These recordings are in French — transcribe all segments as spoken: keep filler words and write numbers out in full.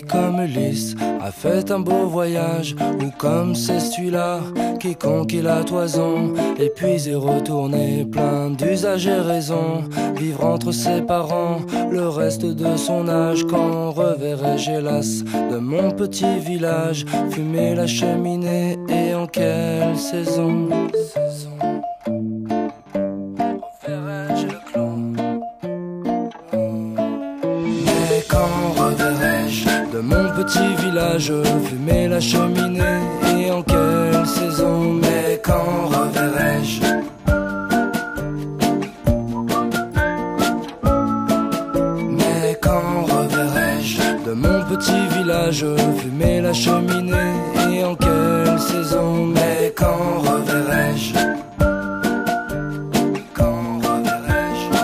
comme Ulysse a fait un beau voyage, ou comme c'est celui-là qui conquit la toison, et puis est retourné plein d'usages et raisons, vivre entre ses parents le reste de son âge. Quand reverrai-je hélas de mon petit village, fumer la cheminée, et en quelle saison? Reverrai-je le clan? Mais quand reverrai-je de mon petit village, fumer la cheminée, et en quelle saison? Mais quand reverrai-je? Mais quand reverrai-je de mon petit village, fumer la cheminée, et en quelle saison? Mais quand reverrai-je? Quand reverrai-je?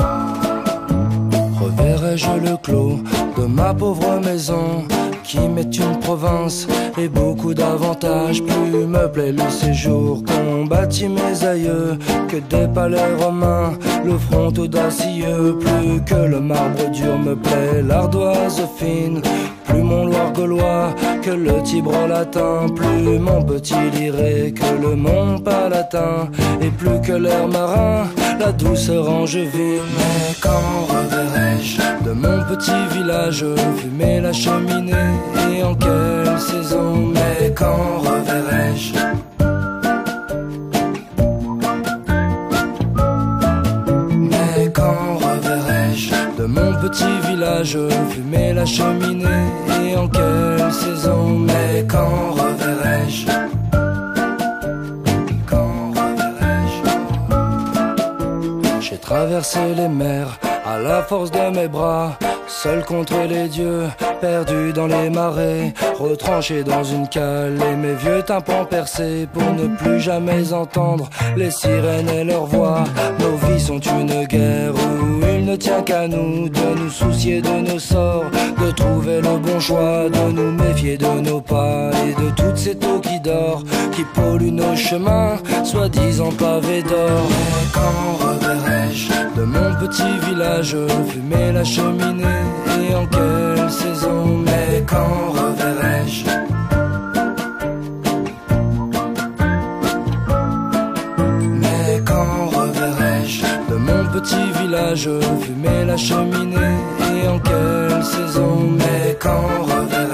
Reverrai-je le clos de ma pauvre maison, qui m'est une province et beaucoup d'avantages? Plus me plaît le séjour qu'ont bâti mes aïeux que des palais romains, le front audacieux. Plus que le marbre dur me plaît l'ardoise fine, plus mon Loir gaulois que le Tibre latin, plus mon petit Liré que le Mont Palatin, et plus que l'air marin la douceur angevine. Mais quand reverrai-je de mon petit village, fumer la cheminée, et en quelle saison? Mais quand reverrai-je? Mais quand reverrai-je de mon petit village, fumer la cheminée, et en quelle saison? Mais quand reverrai-je? Quand reverrai-je? J'ai traversé les mers à la force de mes bras, seul contre les dieux, perdu dans les marais, retranché dans une cale, et mes vieux tympans percés pour ne plus jamais entendre les sirènes et leurs voix. Nos vies sont une guerre où il ne tient qu'à nous de nous soucier de nos sorts, de trouver le bon choix, de nous méfier de nos pas et de toute cette eau qui dort, qui pollue nos chemins, soi-disant pavés d'or. Mais quand reverrai-je de mon petit village, fumer la cheminée, et en quelle saison? Mais quand reverrai-je? Mais quand reverrai-je de mon petit village, fumer la cheminée, et en quelle saison? Mais quand reverrai-je?